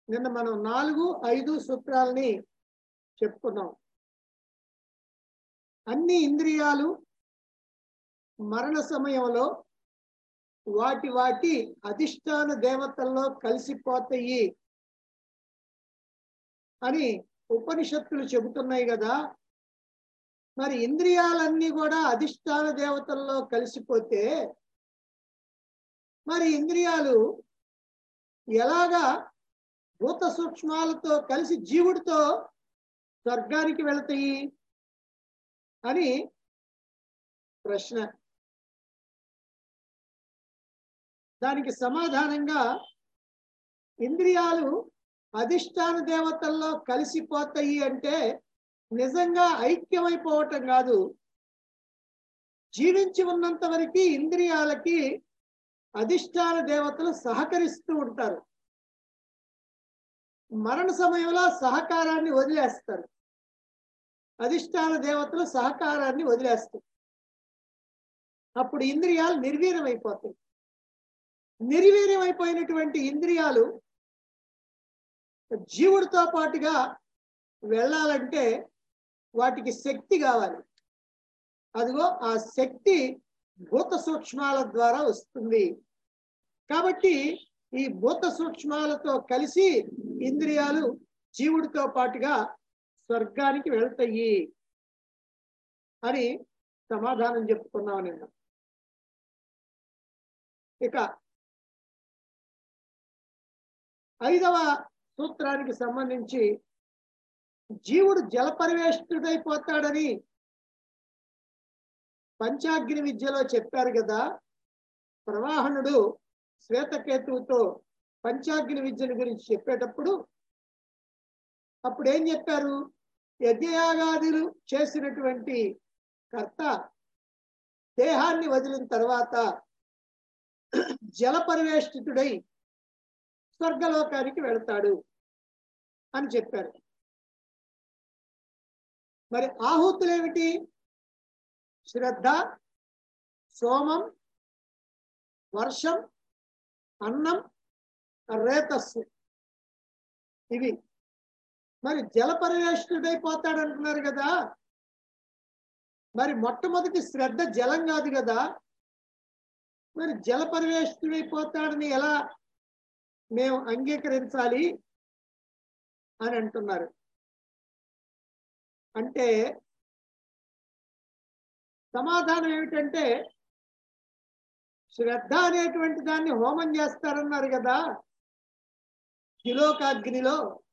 నిన్న మనం 4, 5 సూత్రాలని చెప్పుకున్నాం. అన్ని ఇంద్రియాలు మరణ సమయంలో వాటి వాటి అధిష్టాన దేవతల్లో కలిసిపోతాయి అని ఉపనిషత్తులు చెబుతున్నాయి కదా. మరి ఇంద్రియాలన్నీ కూడా అధిష్టాన దేవతల్లో కలిసిపోతే మరి ఇంద్రియాలు ఎలాగా భూత సూక్ష్మాలతో కలిసి జీవుడితో స్వర్గానికి వెళతాయి అని ప్రశ్న. దానికి సమాధానంగా ఇంద్రియాలు అధిష్టాన దేవతల్లో కలిసిపోతాయి అంటే నిజంగా ఐక్యమైపోవటం కాదు. జీవించి ఉన్నంత వరకు ఇంద్రియాలకి అధిష్టాన దేవతలు సహకరిస్తూ ఉంటారు. మరణ సమయంలో సహకారాన్ని వదిలేస్తారు. అధిష్టాన దేవతలు సహకారాన్ని వదిలేస్తారు. అప్పుడు ఇంద్రియాలు నిర్వీర్యమైపోతాయి. నిర్వీర్యమైపోయినటువంటి ఇంద్రియాలు జీవుడితో పాటుగా వెళ్ళాలంటే వాటికి శక్తి కావాలి. అదిగో ఆ శక్తి భూత సూక్ష్మాల ద్వారా వస్తుంది. కాబట్టి ఈ భూత సూక్ష్మాలతో కలిసి ఇంద్రియాలు జీవుడితో పాటుగా స్వర్గానికి వెళ్తాయి అని సమాధానం చెప్పుకున్నాం నిన్న. ఇక 5వ సూత్రానికి సంబంధించి జీవుడు జల పరివేష్టుడైపోతాడని పంచాగ్ని విద్యలో చెప్పారు కదా. ప్రవాహనుడు శ్వేతకేతువుతో పంచాగ్ని విద్యల గురించి చెప్పేటప్పుడు అప్పుడు ఏం చెప్పారు? యజ్ఞయాగాదులు చేసినటువంటి కర్త దేహాన్ని వదిలిన తర్వాత జల పరివేష్టితుడై స్వర్గలోకానికి వెళతాడు అని చెప్పారు. మరి ఆహుతులు ఏమిటి? శ్రద్ధ, సోమం, వర్షం, అన్నం, రేతస్సు, ఇవి. మరి జల పరివేష్టుడైపోతాడు అంటున్నారు కదా. మరి మొట్టమొదటి శ్రద్ధ జలం కాదు కదా. మరి జల పరివేష్టుడైపోతాడని ఎలా మేము అంగీకరించాలి అని అంటున్నారు. అంటే సమాధానం ఏమిటంటే శ్రద్ధ అనేటువంటి దాన్ని హోమం చేస్తారన్నారు కదా త్రిలోకాగ్నిలో.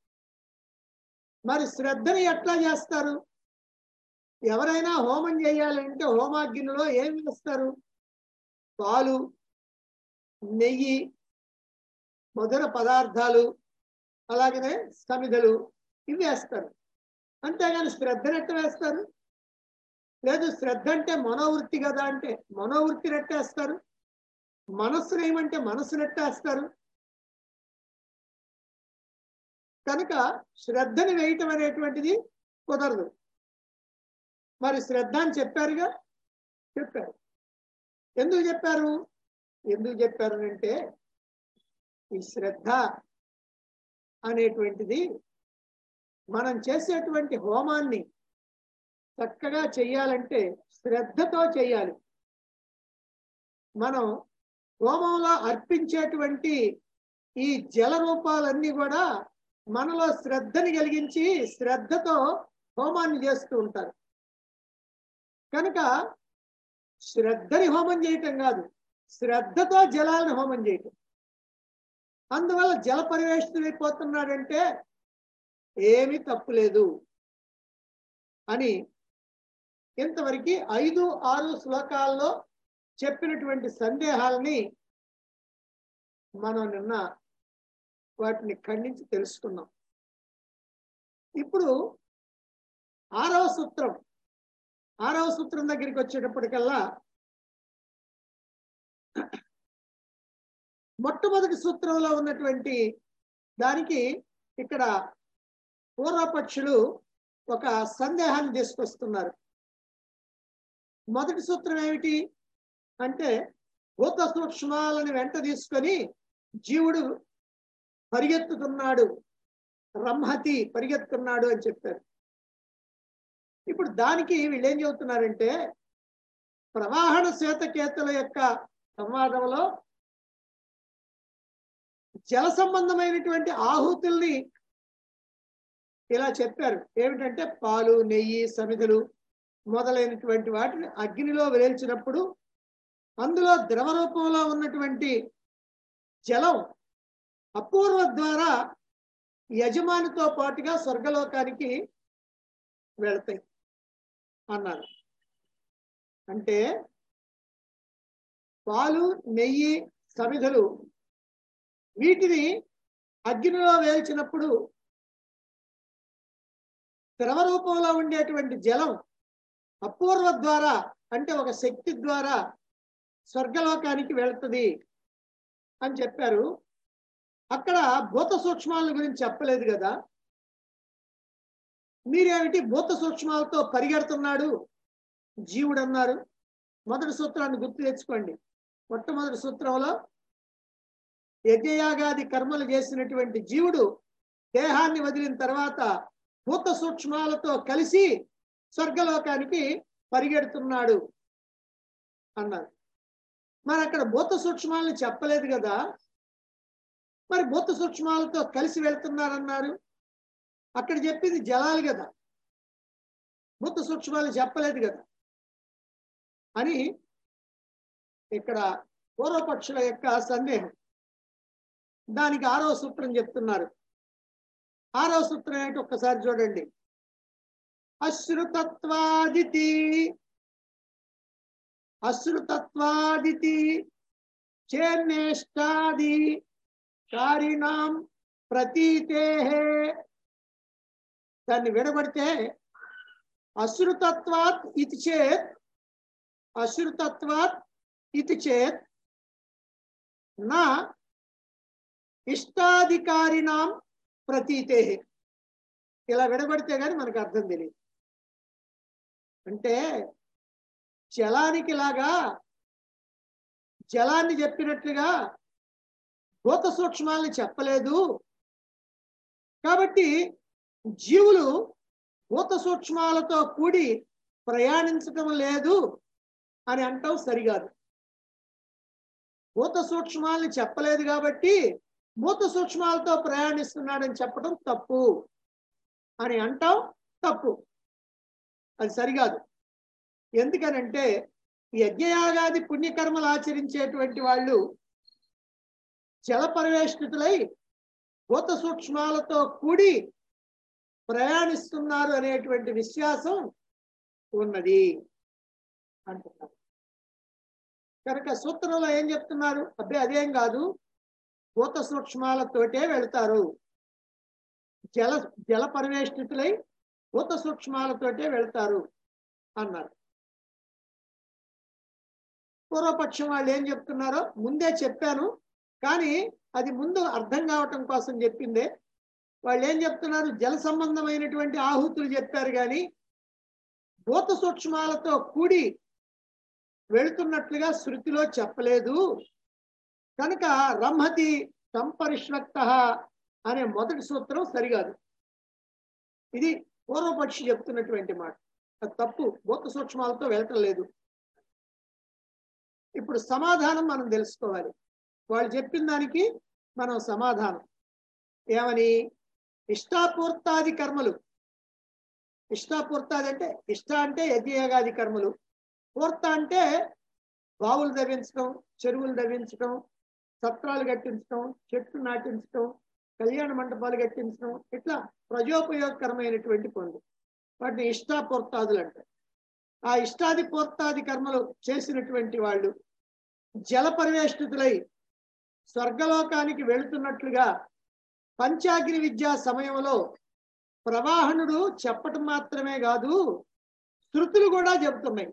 మరి శ్రద్ధని ఎట్లా చేస్తారు? ఎవరైనా హోమం చేయాలంటే హోమాగ్నిలో ఏం వేస్తారు? పాలు, నెయ్యి, మధుర పదార్థాలు, అలాగనే సమిధలు, ఇవి వేస్తారు. అంతేగాని శ్రద్ధను ఎట్ట వేస్తారు? లేదు, శ్రద్ధ అంటే మనోవృత్తి కదా అంటే మనోవృత్తిని ఎట్టేస్తారు? మనస్సును ఏమంటే మనస్సును ఎట్టేస్తారు? కనుక శ్రద్ధని వేయటం అనేటువంటిది కుదరదు. మరి శ్రద్ధ అని చెప్పారుగా, చెప్పారు. ఎందుకు చెప్పారు? ఎందుకు చెప్పారు అంటే ఈ శ్రద్ధ అనేటువంటిది మనం చేసేటువంటి హోమాన్ని చక్కగా చెయ్యాలంటే శ్రద్ధతో చెయ్యాలి. మనం హోమంలో అర్పించేటువంటి ఈ జల రూపాలన్నీ కూడా మనలో శ్రద్ధని కలిగించి శ్రద్ధతో హోమాన్ని చేస్తూ ఉంటారు. కనుక శ్రద్ధని హోమం చేయటం కాదు, శ్రద్ధతో జలాలను హోమం చేయటం. అందువల్ల జల పరివేష్టుడైపోతున్నాడంటే ఏమీ తప్పులేదు అని ఇంతవరకు 5, 6 శ్లోకాల్లో చెప్పినటువంటి సందేహాలని మనం నిన్న వాటిని ఖండించి తెలుసుకున్నాం. ఇప్పుడు 6వ సూత్రం దగ్గరికి వచ్చేటప్పటికల్లా మొట్టమొదటి సూత్రంలో ఉన్నటువంటి దానికి ఇక్కడ పూర్వపక్షులు ఒక సందేహాన్ని తీసుకొస్తున్నారు. మొదటి సూత్రం ఏమిటి అంటే భూత సూక్ష్మాలను వెంట తీసుకొని జీవుడు పరిగెత్తుతున్నాడు, రంహతి పరిగెత్తున్నాడు అని చెప్పారు. ఇప్పుడు దానికి వీళ్ళు ఏం చెబుతున్నారంటే, ప్రవాహణ శ్వేతకేతుల యొక్క సంవాదంలో జల సంబంధమైనటువంటి ఆహుతుల్ని ఇలా చెప్పారు. ఏమిటంటే పాలు, నెయ్యి, సమిధులు మొదలైనటువంటి వాటిని అగ్నిలో వేల్చినప్పుడు అందులో ద్రవ రూపంలో ఉన్నటువంటి జలం అపూర్వ ద్వారా యజమానితో పాటుగా స్వర్గలోకానికి వెళతాయి అన్నారు. అంటే పాలు, నెయ్యి, సమిధులు వీటిని అగ్నిలో వేల్చినప్పుడు ద్రవ రూపంలో ఉండేటువంటి జలం అపూర్వ ద్వారా అంటే ఒక శక్తి ద్వారా స్వర్గలోకానికి వెళుతుంది అని చెప్పారు. అక్కడ భూత సూక్ష్మాల గురించి చెప్పలేదు కదా. మీరేమిటి భూత సూక్ష్మాలతో పరిగెడుతున్నాడు జీవుడు అన్నారు? మొదటి సూత్రాన్ని గుర్తు తెచ్చుకోండి. మొట్టమొదటి సూత్రంలో యజ్ఞయాగాది కర్మలు చేసినటువంటి జీవుడు దేహాన్ని వదిలిన తర్వాత భూత సూక్ష్మాలతో కలిసి స్వర్గలోకానికి పరిగెడుతున్నాడు అన్నారు. మరి అక్కడ భూత సూక్ష్మాలను చెప్పలేదు కదా. మరి భూత సూక్ష్మాలతో కలిసి వెళ్తున్నారన్నారు. అక్కడ చెప్పింది జలాలు కదా, భూత సూక్ష్మాలు చెప్పలేదు కదా అని ఇక్కడ పూర్వపక్షుల యొక్క సందేహం. దానికి 6వ సూత్రం చెప్తున్నారు. 6వ సూత్రం ఏంటి ఒక్కసారి చూడండి. అశ్రుతత్వాదితి అశ్రుతత్వాదితి చేన్నేష్టాది కారిణాం ప్రతీతేహే. దాన్ని విడగొడితే అశ్రుతత్వాత్ ఇది చేత్, అశ్రుతత్వాత్ ఇది చేత్ నా ఇష్టాధికారిణాం ప్రతీతేహే. ఇలా విడగొడితే కానీ మనకు అర్థం తెలియదు. అంటే జలానికి లాగా జలాన్ని చెప్పినట్లుగా భూత సూక్ష్మాలని చెప్పలేదు. కాబట్టి జీవులు భూత సూక్ష్మాలతో కూడి ప్రయాణించటం లేదు అని అంటాం సరికాదు. భూత సూక్ష్మాలని చెప్పలేదు కాబట్టి భూత సూక్ష్మాలతో ప్రయాణిస్తున్నాడని చెప్పడం తప్పు అని అంటాం తప్పు. అది సరికాదు. ఎందుకనంటే యజ్ఞయాగాది పుణ్యకర్మలు ఆచరించేటువంటి వాళ్ళు జల పరివేష్టితులై భూత సూక్ష్మాలతో కూడి ప్రయాణిస్తున్నారు అనేటువంటి విశ్వాసం ఉన్నది అంటున్నారు. కనుక సూత్రంలో ఏం చెప్తున్నారు? అబ్బే అదేం కాదు, భూత సూక్ష్మాలతోటే వెళ్తారు, జల పరివేష్టితులై భూత సూక్ష్మాలతోటే వెళ్తారు అన్నారు. పూర్వపక్షం వాళ్ళు ఏం చెప్తున్నారో ముందే చెప్పాను, కానీ అది ముందు అర్థం కావటం కోసం చెప్పిందే. వాళ్ళు ఏం చెప్తున్నారు? జల సంబంధమైనటువంటి ఆహుతులు చెప్పారు, కానీ భూత సూక్ష్మాలతో కూడి వెళుతున్నట్లుగా శృతిలో చెప్పలేదు. కనుక రంహతి సంపరిష్వక్త అనే మొదటి సూత్రం సరికాదు. ఇది పూర్వపక్షి చెప్తున్నటువంటి మాట. అది తప్పు, భూత సూక్ష్మాలతో వెళ్ళటం లేదు. ఇప్పుడు సమాధానం మనం తెలుసుకోవాలి. వాళ్ళు చెప్పిన దానికి మనం సమాధానం ఏమని? ఇష్టాపూర్తాది కర్మలు. ఇష్టాపూర్తాది అంటే ఇష్ట అంటే యజ్ఞయాగాది కర్మలు, పూర్త అంటే బావులు దవ్వించడం, చెరువులు దవ్వించడం, సత్రాలు కట్టించడం, చెట్లు నాటించడం, కళ్యాణ మండపాలు కట్టించడం, ఇట్లా ప్రజోపయోగకరమైనటువంటి పనులు, వాటిని ఇష్టాపూర్తాదులు అంటారు. ఆ ఇష్టాది పూర్తాది కర్మలు చేసినటువంటి వాళ్ళు జల పరివేష్టితులై స్వర్గలోకానికి వెళుతున్నట్లుగా పంచాగ్ని విద్యా సమయంలో ప్రవాహనుడు చెప్పటం మాత్రమే కాదు, శృతులు కూడా చెబుతున్నాయి.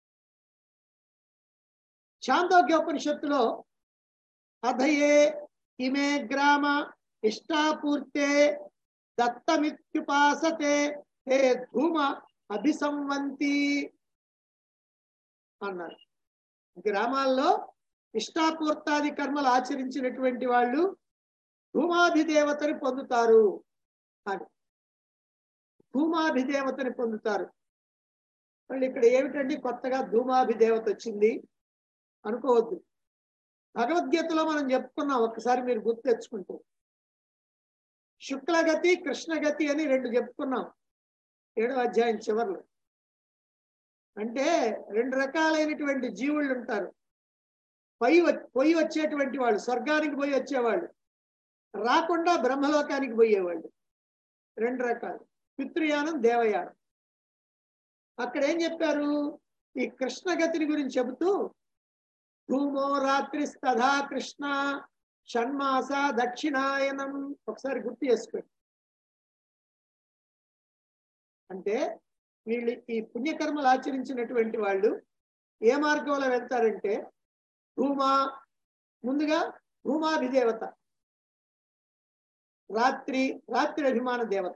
ఛాందోగ్యోపనిషత్తులో అధయే ఇమే గ్రామ ఇష్టాపూర్తే దత్తమిత్యుపాసతే హే ధూమ అభిసంవంతి అన్నారు. గ్రామాల్లో ఇష్టాపూర్తాది కర్మలు ఆచరించినటువంటి వాళ్ళు ధూమాభిదేవతని పొందుతారు అని. ధూమాభిదేవతని పొందుతారు. మళ్ళీ ఇక్కడ ఏమిటండి కొత్తగా ధూమాభిదేవత వచ్చింది అనుకోవద్దు. భగవద్గీతలో మనం చెప్పుకున్నాం, ఒక్కసారి మీరు గుర్తు తెచ్చుకుంటే. శుక్లగతి కృష్ణగతి అని 2 చెప్పుకున్నాం 7వ అధ్యాయం చివరిలో. అంటే 2 రకాలైనటువంటి జీవుళ్ళు ఉంటారు. పోయి వచ్చేటువంటి వాళ్ళు, స్వర్గానికి పోయి వచ్చేవాళ్ళు, రాకుండా బ్రహ్మలోకానికి పోయేవాళ్ళు. 2 రకాలు, పితృయానం దేవయానం. అక్కడ ఏం చెప్పారు? ఈ కృష్ణగతిని గురించి చెబుతూ ధూమో రాత్రిస్తథా కృష్ణ షణ్మాస దక్షిణాయనం. ఒకసారి గుర్తు చేసుకోండి. అంటే వీళ్ళు ఈ పుణ్యకర్మలు ఆచరించినటువంటి వాళ్ళు ఏ మార్గంలో వెళ్తారంటే, ముందుగా ధూమాభిదేవత, రాత్రి అభిమాన దేవత,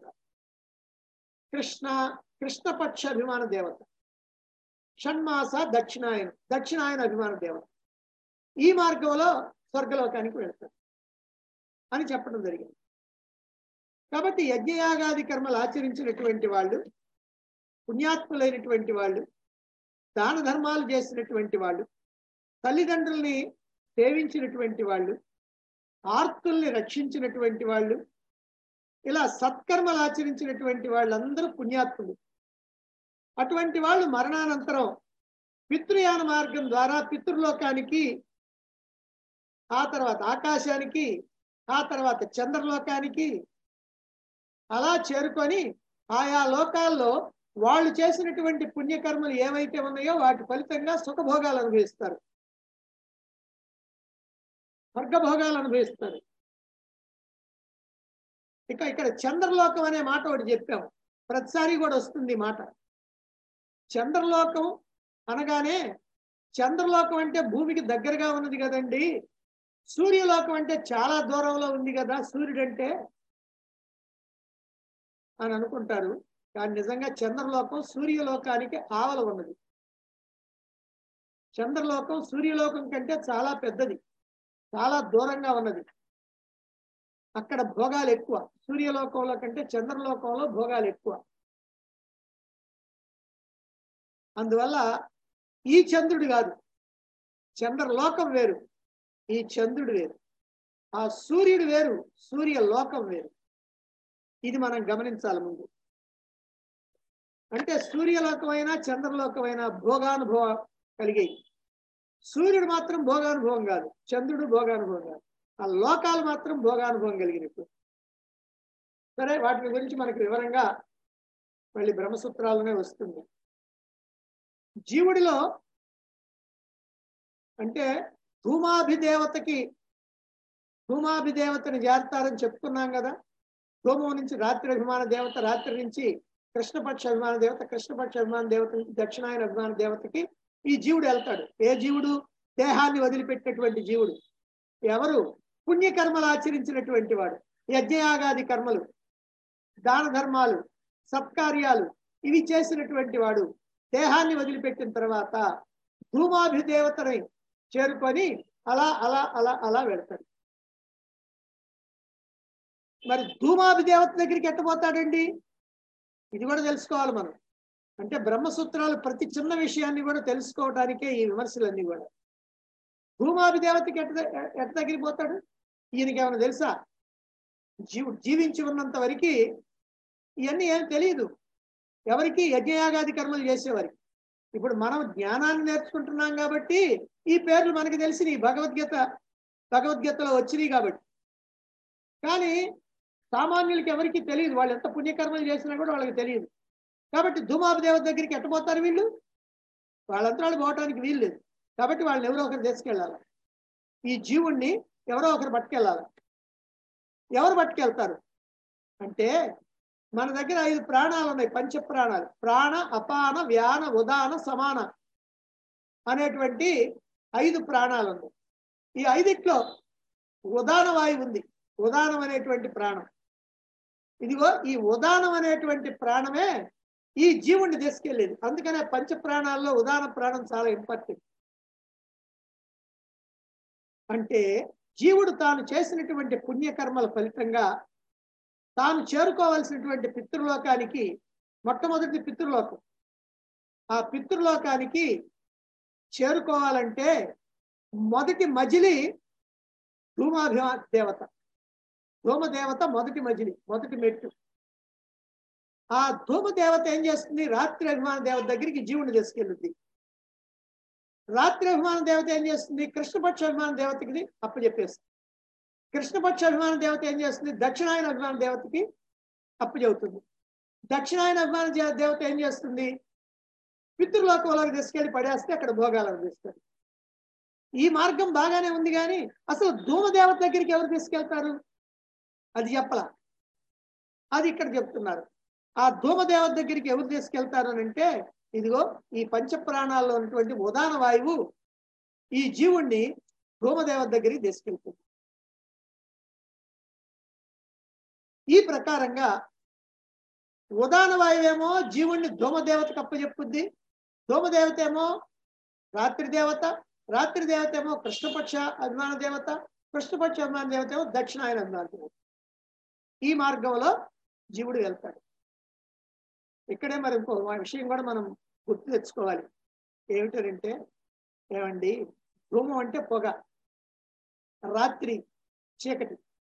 కృష్ణపక్ష అభిమాన దేవత, షణ్మాస దక్షిణాయన అభిమాన దేవత. ఈ మార్గంలో స్వర్గలోకానికి వెళ్తారు అని చెప్పడం జరిగింది. కాబట్టి యజ్ఞయాగాది కర్మలు ఆచరించినటువంటి వాళ్ళు, పుణ్యాత్ములైనటువంటి వాళ్ళు, దాన ధర్మాలు చేసినటువంటి వాళ్ళు, తల్లిదండ్రుల్ని సేవించినటువంటి వాళ్ళు, ఆర్తుల్ని రక్షించినటువంటి వాళ్ళు, ఇలా సత్కర్మలు ఆచరించినటువంటి వాళ్ళందరూ పుణ్యాత్ములు. అటువంటి వాళ్ళు మరణానంతరం పితృయాన మార్గం ద్వారా పితృలోకానికి, ఆ తర్వాత ఆకాశానికి, ఆ తర్వాత చంద్రలోకానికి అలా చేరుకొని ఆయా లోకాల్లో వాళ్ళు చేసినటువంటి పుణ్యకర్మలు ఏవైతే ఉన్నాయో వాటి ఫలితంగా సుఖభోగాలు అనుభవిస్తారు, స్వర్గభోగాలు అనుభవిస్తారు. ఇక్కడ చంద్రలోకం అనే మాట ఒకటి చెప్పాము, ప్రతిసారి కూడా వస్తుంది ఈ మాట. చంద్రలోకం అనగానే, చంద్రలోకం అంటే భూమికి దగ్గరగా ఉన్నది కదండి, సూర్యలోకం అంటే చాలా దూరంలో ఉంది కదా సూర్యుడు అంటే అని అనుకుంటారు. కానీ నిజంగా చంద్రలోకం సూర్యలోకానికి ఆవల ఉన్నది. చంద్రలోకం సూర్యలోకం కంటే చాలా పెద్దది, చాలా దూరంగా ఉన్నది. అక్కడ భోగాలు ఎక్కువ, సూర్యలోకంలో కంటే చంద్రలోకంలో భోగాలు ఎక్కువ. అందువల్ల ఈ చంద్రుడు కాదు, చంద్రలోకం వేరు, ఈ చంద్రుడు వేరు, ఆ సూర్యుడు వేరు, సూర్యలోకం వేరు. ఇది మనం గమనించాలి ముందు. అంటే సూర్యలోకమైనా చంద్రలోకమైనా భోగానుభవం కలిగాయి. సూర్యుడు మాత్రం భోగానుభవం కాదు, చంద్రుడు భోగానుభవం కాదు. ఆ లోకాలు మాత్రం భోగానుభవం కలిగినట్టు. సరే, వాటి గురించి మనకు వివరంగా మళ్ళీ బ్రహ్మసూత్రాలనే వస్తుంది. జీవుడిలో అంటే ధూమాభిదేవతని చేరతారని చెప్పుకున్నాం కదా. ధూమం నుంచి రాత్రి అభిమాన దేవత, రాత్రి నుంచి కృష్ణపక్ష అభిమాన దేవత, కృష్ణపక్ష అభిమాన దేవత నుంచి దక్షిణాయన అభిమాన దేవతకి ఈ జీవుడు వెళ్తాడు. ఏ జీవుడు? దేహాన్ని వదిలిపెట్టినటువంటి జీవుడు. ఎవరు? పుణ్యకర్మలు ఆచరించినటువంటి వాడు. యజ్ఞయాగాది కర్మలు, దాన ధర్మాలు, సత్కార్యాలు ఇవి చేసినటువంటి వాడు దేహాన్ని వదిలిపెట్టిన తర్వాత ధూమాభిదేవతని చేరుకొని అలా అలా అలా అలా వెళ్తాడు. మరి ధూమాభిదేవత దగ్గరికి ఎట్టబోతాడండి? ఇది కూడా తెలుసుకోవాలి మనం. అంటే బ్రహ్మసూత్రాలు ప్రతి చిన్న విషయాన్ని కూడా తెలుసుకోవడానికే ఈ విమర్శలన్నీ కూడా. ధూమాభిదేవతకి ఎట్ట దగ్గరికి పోతాడు? ఈయనకి ఏమైనా తెలుసా? జీవించి ఉన్నంత వరకు ఇవన్నీ ఏం తెలియదు ఎవరికి, యజ్ఞయాగాది కర్మలు చేసేవారికి. ఇప్పుడు మనం జ్ఞానాన్ని నేర్చుకుంటున్నాం కాబట్టి ఈ పేర్లు మనకి తెలిసినాయి, భగవద్గీతలో వచ్చినాయి కాబట్టి. కానీ సామాన్యులకి ఎవరికి తెలియదు, వాళ్ళు ఎంత పుణ్యకర్మలు చేసినా కూడా వాళ్ళకి తెలియదు. కాబట్టి ధూమాభిదేవత దగ్గరికి ఎట్టబోతారు వీళ్ళు? వాళ్ళంతా వాళ్ళు పోవటానికి వీలు లేదు. కాబట్టి వాళ్ళని ఎవరో ఒకరు తీసుకెళ్ళాలి. ఈ జీవుణ్ణి ఎవరో ఒకరు పట్టుకెళ్ళాలి. ఎవరు పట్టుకెళ్తారు అంటే, మన దగ్గర 5 ప్రాణాలు ఉన్నాయి, పంచప్రాణాలు. ప్రాణ, అపాన, వ్యాన, ఉదాన, సమాన అనేటువంటి 5 ప్రాణాలు ఉన్నాయి. ఈ 5ట్లో ఉదాన వాయువు ఉంది, ఉదానం అనేటువంటి ప్రాణం. ఇదిగో ఈ ఉదానం అనేటువంటి ప్రాణమే ఈ జీవుణ్ణి తీసుకెళ్ళేది. అందుకనే పంచప్రాణాల్లో ఉదాన ప్రాణం చాలా ఇంపార్టెంట్. అంటే జీవుడు తాను చేసినటువంటి పుణ్యకర్మల ఫలితంగా తాను చేరుకోవాల్సినటువంటి పితృలోకానికి, మొట్టమొదటి పితృలోకం, ఆ పితృలోకానికి చేరుకోవాలంటే మొదటి మజిలి ధూమాభిమా దేవత. ధూమదేవత మొదటి మజిలి, మొదటి మెట్టు. ఆ ధూమదేవత ఏం చేస్తుంది? రాత్రి అభిమాన దేవత దగ్గరికి జీవుని తీసుకెళ్ళుద్ది. రాత్రి అభిమాన దేవత ఏం చేస్తుంది? కృష్ణపక్ష అభిమాన దేవతకి అప్పచెప్పేస్తుంది. కృష్ణపక్ష అభిమాన దేవత ఏం చేస్తుంది? దక్షిణాయన అభిమాన దేవతకి అప్పచెబుతుంది. దక్షిణాయన అభిమాన దేవత ఏం చేస్తుంది? పితృలోకంలోకి తీసుకెళ్లి పడేస్తే అక్కడ భోగాలను తీస్తారు. ఈ మార్గం బాగానే ఉంది, కానీ అసలు ధూమదేవత దగ్గరికి ఎవరు తీసుకెళ్తారు అది చెప్పలా. అది ఇక్కడ చెప్తున్నారు. ఆ ధూమదేవత దగ్గరికి ఎవరు తీసుకెళ్తారు అని అంటే, ఇదిగో ఈ పంచప్రాణాల్లో ఉన్నటువంటి ఉదాన వాయువు ఈ జీవుణ్ణి ధూమదేవత దగ్గరికి తీసుకెళ్తుంది. ఈ ప్రకారంగా ఉదాన వాయువేమో జీవుణ్ణి ధూమదేవతకు అప్పచెప్పుద్ది. ధూమదేవత ఏమో రాత్రి దేవత, రాత్రి దేవత ఏమో కృష్ణపక్ష అభిమాన దేవత, కృష్ణపక్ష అభిమాన దేవత ఏమో దక్షిణాయన అభిమాన దేవత. ఈ మార్గంలో జీవుడు వెళ్తాడు. ఇక్కడే మరి ఇంకో విషయం కూడా మనం గుర్తు తెచ్చుకోవాలి. ఏమిటంటే, ఏమండి, ధూమం అంటే పొగ, రాత్రి చీకటి.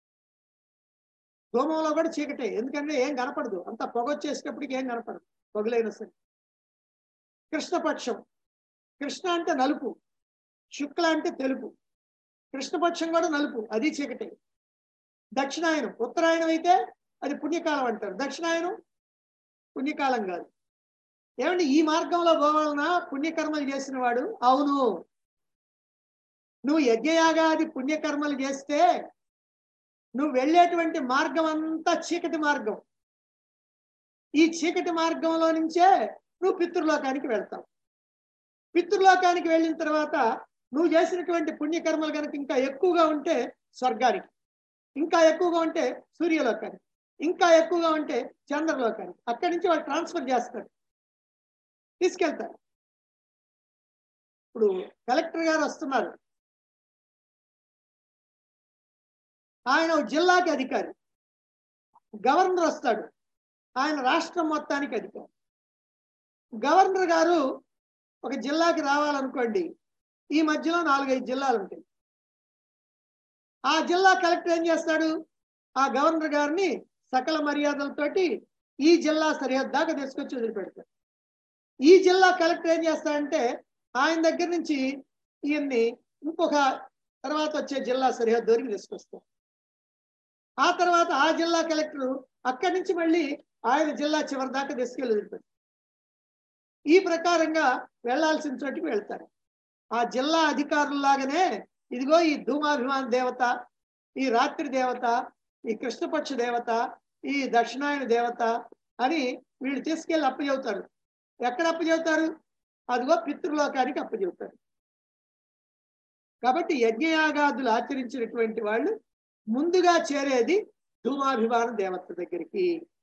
ధూమంలో కూడా చీకటే, ఎందుకంటే ఏం కనపడదు, అంత పొగ వచ్చేసేటప్పటికి ఏం కనపడదు, పొగలైనా సరే. కృష్ణపక్షం, కృష్ణ అంటే నలుపు, శుక్ల అంటే తెలుపు. కృష్ణపక్షం కూడా నలుపు, అది చీకటే. దక్షిణాయనం, ఉత్తరాయణం అయితే అది పుణ్యకాలం అంటారు, దక్షిణాయనం పుణ్యకాలం కాదు. ఏమంటే ఈ మార్గంలో పోవాలన్నా పుణ్యకర్మలు చేసిన వాడు, అవును, నువ్వు యజ్ఞయాగాది పుణ్యకర్మలు చేస్తే నువ్వు వెళ్ళేటువంటి మార్గం అంతా చీకటి మార్గం. ఈ చీకటి మార్గంలో నుంచే నువ్వు పితృలోకానికి వెళ్తావు. పితృలోకానికి వెళ్ళిన తర్వాత నువ్వు చేసినటువంటి పుణ్యకర్మలు కనుక ఇంకా ఎక్కువగా ఉంటే స్వర్గానికి, ఇంకా ఎక్కువగా ఉంటే సూర్యలోకానికి, ఇంకా ఎక్కువగా ఉంటే చంద్రలోకానికి. అక్కడి నుంచి వాళ్ళు ట్రాన్స్ఫర్ చేస్తారు, తీసుకెళ్తారు. ఇప్పుడు కలెక్టర్ గారు వస్తున్నారు, ఆయన జిల్లాకి అధికారి. గవర్నర్ వస్తాడు, ఆయన రాష్ట్రం మొత్తానికి అధికారి. గవర్నర్ గారు ఒక జిల్లాకి రావాలనుకోండి, ఈ మధ్యలో 4-5 జిల్లాలు ఉంటాయి. ఆ జిల్లా కలెక్టర్ ఏం చేస్తాడు? ఆ గవర్నర్ గారిని సకల మర్యాదలతోటి ఈ జిల్లా సరిహద్దు దాకా తీసుకొచ్చి వదిలిపెడతాడు. ఈ జిల్లా కలెక్టర్ ఏం చేస్తాడంటే, ఆయన దగ్గర నుంచి ఈయన్ని ఇంకొక తర్వాత వచ్చే జిల్లా సరిహద్దు వరకు తీసుకొస్తాడు. ఆ తర్వాత ఆ జిల్లా కలెక్టర్ అక్కడి నుంచి మళ్ళీ ఆయన జిల్లా చివరి దాకా తీసుకెళ్ళి వదిలిపెడతాడు. ఈ ప్రకారంగా వెళ్లాల్సిన చోటికి వెళ్తారు. ఆ జిల్లా అధికారుల్లాగానే ఇదిగో ఈ ధూమాభిమాన దేవత, ఈ రాత్రి దేవత, ఈ కృష్ణపక్ష దేవత, ఈ దక్షిణాయన దేవత అని వీళ్ళు తీసుకెళ్ళి అప్పచెబుతారు. ఎక్కడ అప్పచెబుతారు? అదిగో పితృలోకానికి అప్పచెబుతారు. కాబట్టి యజ్ఞయాగాదులు ఆచరించినటువంటి వాళ్ళు ముందుగా చేరేది ధూమాభిమాన దేవత దగ్గరికి.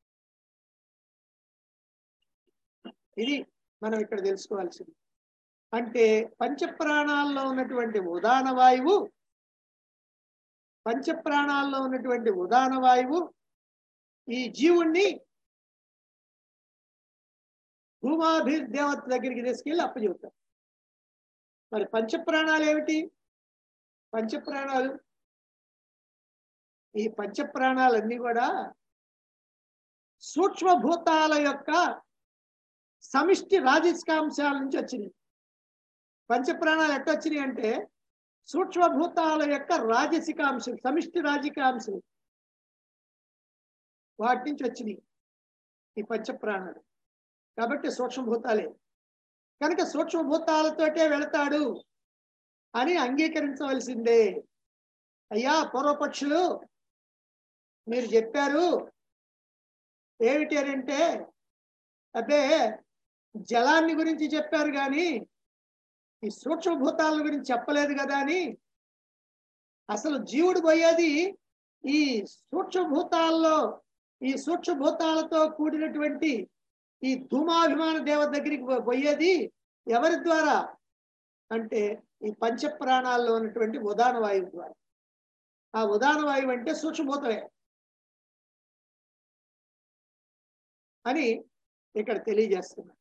ఇది మనం ఇక్కడ తెలుసుకోవాల్సింది. అంటే పంచప్రాణాల్లో ఉన్నటువంటి ఉదాన వాయువు, పంచప్రాణాల్లో ఉన్నటువంటి ఉదాన వాయువు ఈ జీవుణ్ణి ధూమాభిదేవత దగ్గరికి తీసుకెళ్ళి అప్పచెబుతారు. మరి పంచప్రాణాలు ఏమిటి? పంచప్రాణాలు, ఈ పంచప్రాణాలన్నీ కూడా సూక్ష్మభూతాల యొక్క సమిష్టి రాజసికాంశాల నుంచి వచ్చినాయి. పంచప్రాణాలు ఎట్టొచ్చినాయి అంటే సూక్ష్మభూతాల యొక్క రాజసికాంశం, సమిష్టి రాజసికాంశం, వాటి నుంచి వచ్చినాయి ఈ పంచప్రాణాలు. కాబట్టి సూక్ష్మభూతాలే కనుక సూక్ష్మభూతాలతోటే వెళతాడు అని అంగీకరించవలసిందే. అయ్యా పూర్వపక్షులు, మీరు చెప్పారు ఏమిటి అని అంటే, అదే జలాన్ని గురించి చెప్పారు కానీ ఈ సూక్ష్మభూతాల గురించి చెప్పలేదు కదా అని. అసలు జీవుడు పోయేది ఈ సూక్ష్మభూతాల్లో, ఈ సూక్ష్మభూతాలతో కూడినటువంటి ఈ ధూమాభిమాన దేవత దగ్గరికి పోయేది ఎవరి ద్వారా అంటే ఈ పంచప్రాణాల్లో ఉన్నటువంటి ఉదాన వాయువు ద్వారా. ఆ ఉదాన వాయువు అంటే సూక్ష్మభూతమే అని ఇక్కడ తెలియజేస్తున్నారు.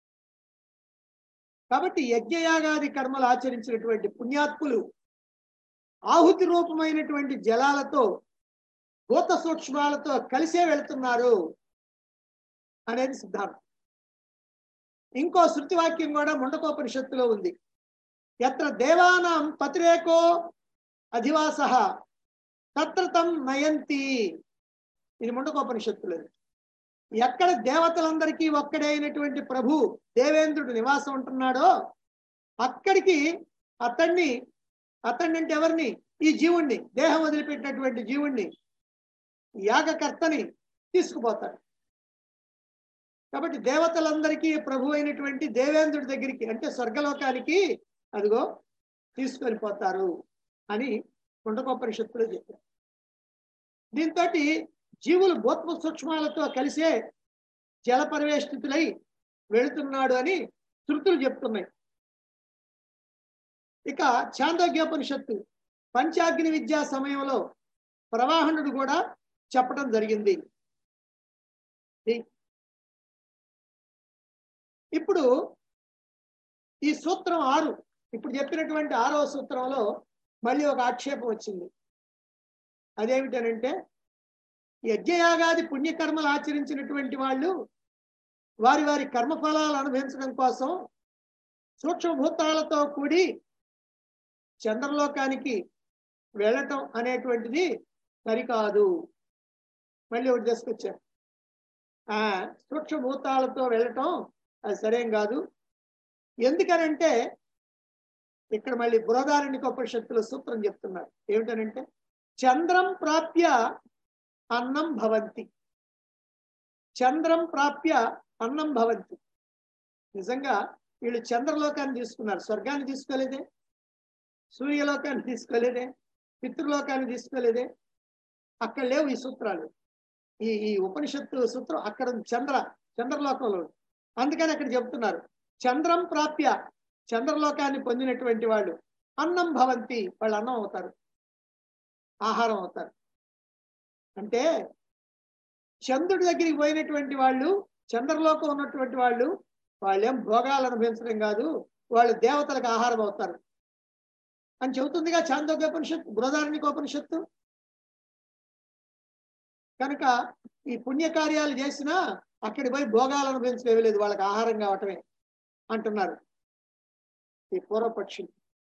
కాబట్టి యజ్ఞయాగాది కర్మలు ఆచరించినటువంటి పుణ్యాత్ములు ఆహుతి రూపమైనటువంటి జలాలతో భూత సూక్ష్మాలతో కలిసే వెళుతున్నారు అనేది సిద్ధాంతం. ఇంకో శృతి వాక్యం కూడా ముండకోపనిషత్తులో ఉంది. యత్ర దేవానాం పతిరేకో అధివాస తత్ర తం నయంతి. ఇది ముండకోపనిషత్తులో. ఎక్కడ దేవతలందరికీ ఒక్కడే అయినటువంటి ప్రభు దేవేంద్రుడు నివాసం ఉంటున్నాడో అక్కడికి అతన్ని అంటే ఎవరిని? ఈ జీవుణ్ణి, దేహం వదిలిపెట్టినటువంటి జీవుణ్ణి, యాగకర్తని తీసుకుపోతాడు. కాబట్టి దేవతలందరికీ ప్రభు అయినటువంటి దేవేంద్రుడి దగ్గరికి అంటే స్వర్గలోకానికి అదిగో తీసుకొని పోతారు అని ముండకోపనిషత్తులో చెప్పారు. దీంతో జీవులు భూత్మ సూక్ష్మాలతో కలిసే జల పరివేష్టితులై వెళుతున్నాడు అని శృతులు చెప్తున్నాయి. ఇక ఛాందోగ్యోపనిషత్తు పంచాగ్ని విద్యా సమయంలో ప్రవాహనుడు కూడా చెప్పడం జరిగింది. ఇప్పుడు ఈ సూత్రం 6 ఇప్పుడు చెప్పినటువంటి 6వ సూత్రంలో మళ్ళీ ఒక ఆక్షేపం వచ్చింది. అదేమిటనంటే యజ్ఞయాగాది పుణ్యకర్మలు ఆచరించినటువంటి వాళ్ళు వారి వారి కర్మఫలాలు అనుభవించడం కోసం సూక్ష్మభూతాలతో కూడి చంద్రలోకానికి వెళ్ళటం అనేటువంటిది సరికాదు. మళ్ళీ ఒకటి తీసుకొచ్చారు. సూక్ష్మభూతాలతో వెళ్ళటం అది సరేం కాదు. ఎందుకనంటే ఇక్కడ మళ్ళీ బృహదారణ్యకోపనిషత్తులో సూత్రం చెప్తున్నారు. ఏమిటనంటే చంద్రం ప్రాప్య అన్నం భవంతి. చంద్రం ప్రాప్య అన్నం భవంతి. నిజంగా వీళ్ళు చంద్రలోకాన్ని తీసుకున్నారు, స్వర్గాన్ని తీసుకోలేదే, సూర్యలోకాన్ని తీసుకోలేదే, పితృలోకాన్ని తీసుకోలేదే. అక్కడ లేవు ఈ సూత్రాలు. ఈ ఉపనిషత్తు సూత్రం అక్కడ చంద్రలోకంలో. అందుకని అక్కడ చెప్తున్నారు చంద్రం ప్రాప్య, చంద్రలోకాన్ని పొందినటువంటి వాళ్ళు అన్నం భవంతి, వాళ్ళు అన్నం అవుతారు, ఆహారం అవుతారు. అంటే చంద్రుడి దగ్గరికి పోయినటువంటి వాళ్ళు, చంద్రలోకం ఉన్నటువంటి వాళ్ళు, వాళ్ళేం భోగాలు అనుభవించడం కాదు, వాళ్ళు దేవతలకు ఆహారం అవుతారు అని చెబుతుందిగా ఛాందోగ్యోపనిషత్తు, బృహదారణ్యకోపనిషత్తు. కనుక ఈ పుణ్యకార్యాలు చేసినా అక్కడికి పోయి భోగాలు అనుభవించడం లేదు, వాళ్ళకి ఆహారం కావటమే అంటున్నారు ఈ పూర్వపక్షులు.